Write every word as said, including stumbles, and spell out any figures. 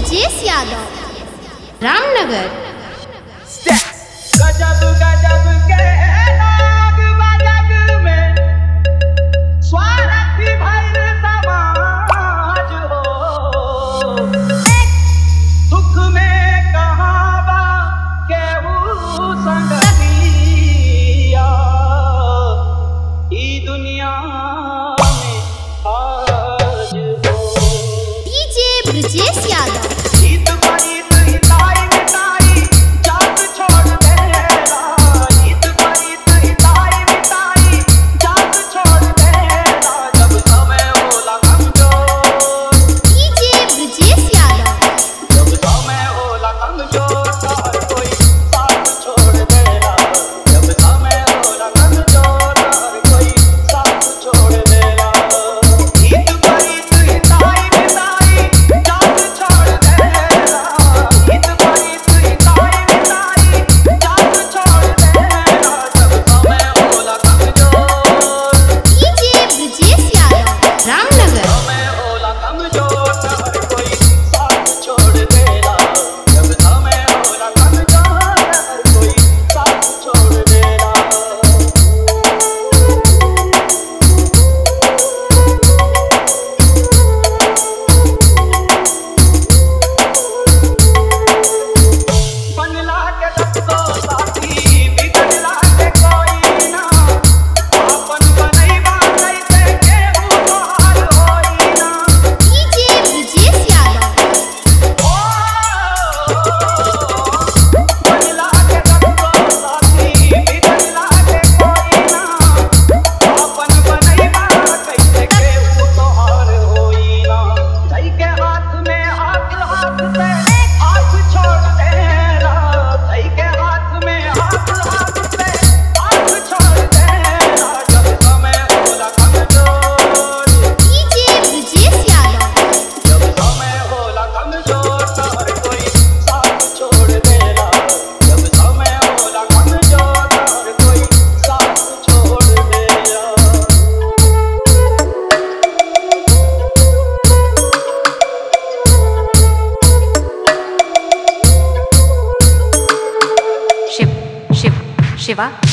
ब्रजेश यादव, रामनगर। गजब गजब के नाग बजग में स्वार्थी भइल समाज हो। दुख में कहावा केहू संगतिया, ई दुनिया में आज हो। डीजे ब्रजेश यादव, जीत बड़ी तुहिताई मिताई जात छोड़ देला। जीत बड़ी तुहिताई मिताई जात छोड़ देला। जब समय होला कमजोर, डीजे ब्रजेश यादव, जब समय होला कमजोर हर कोई साथ छोड़ देला। जब समय होला कमजोर हर कोई साथ छोड़ देला। जीत बड़ी तुहिताई मिताई जात छोड़ देला। जीत बड़ी तुहिताई मिताई जात छोड़ देला। जब समय होला कमजोर, डीजे ब्रजेश यादव, रामनगर। समय होला कमजोर हर कोई साथ छोड़ देला। जब समय होला कमजोर हर कोई साथ छोड़ देला। बनला के सबको साथी बिगड़ला के कोई ना। आपन बनैबा कैसे केहू तोहार होई ना। डीजे ब्रजेश यादव, ओ बनला के सबको साथी बिगड़ला के कोई ना। आपन बनैबा कैसे केहू तोहार होई ना। धई के हाथ में हाथ हाथ से हाथ छोड़ देला। धई के हाथ में हाथ हाथ से हाथ छोड़ देला। जब समय होला कमजोर, डीजे ब्रजेश यादव, जब समय होला कमजोर हर कोई साथ छोड़ देला। जब समय होला कमजोर हर कोई साथ छोड़ देला। शिव शिव शिवा